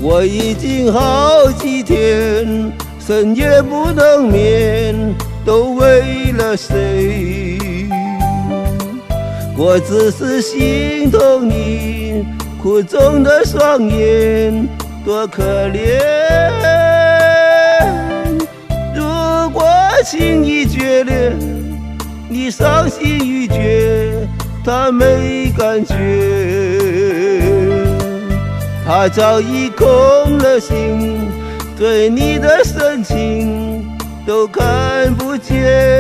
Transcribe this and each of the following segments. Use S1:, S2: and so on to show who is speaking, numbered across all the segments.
S1: 我已经好几天深夜不能眠，都为了谁？我只是心痛你苦肿的双眼，多可怜。如果情已决裂，你伤心欲绝，他没感觉，他早已空了心，对你的深情都看不见。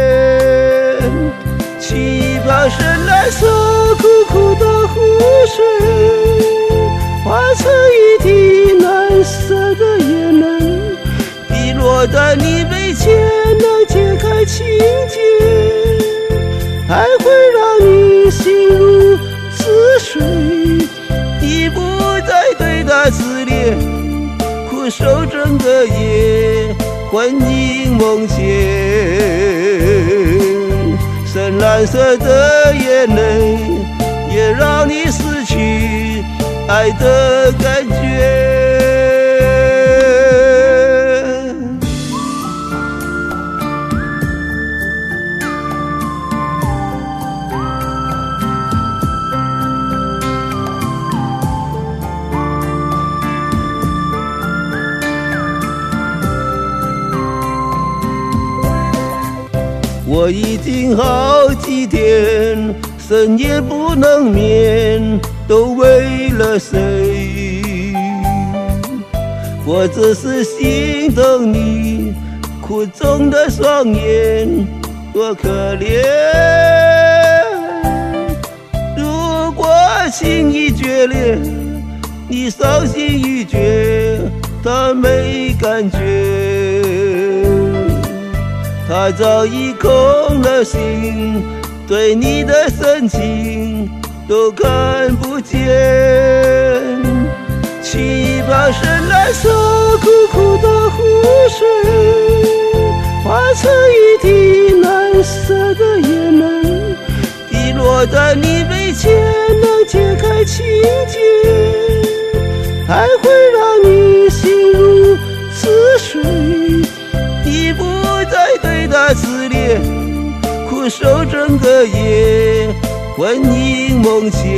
S1: 七八深蓝色苦苦的湖水，化成一滴蓝色的眼泪，滴落在你眉间，能解开情结，还会让你心如止水。你不再对他自恋，苦守整个夜，魂萦梦牵。深蓝色的眼泪，也让你失去爱的感觉。我已经好几天深夜不能眠，都为了谁？我只是心疼你苦肿的双眼，多可怜。如果情已决裂，你伤心欲绝，他没感觉，他早已空了心，对你的深情都看不见。七八深蓝色苦苦的湖水，化成一滴蓝色的眼泪，滴落在你眉间，能解开情结，还会让你心如止水。你不再对他自恋，苦守整个夜，魂萦梦牵。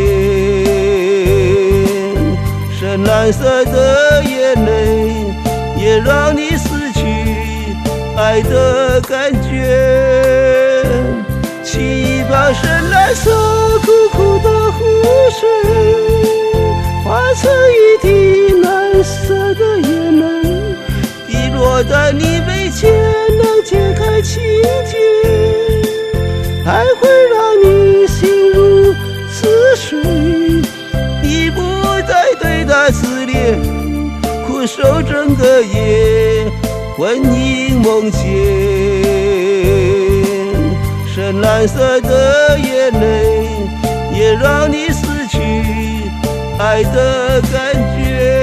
S1: 深蓝色的眼泪，也让你失去爱的感觉。七八深蓝色苦苦的湖水，化成一滴蓝色的眼泪，滴落在你眉间，能解开情结，还会让你心如止水。你不再对他自恋，苦守整个夜，魂萦梦牵。深蓝色的眼泪，也让你失去爱的感觉。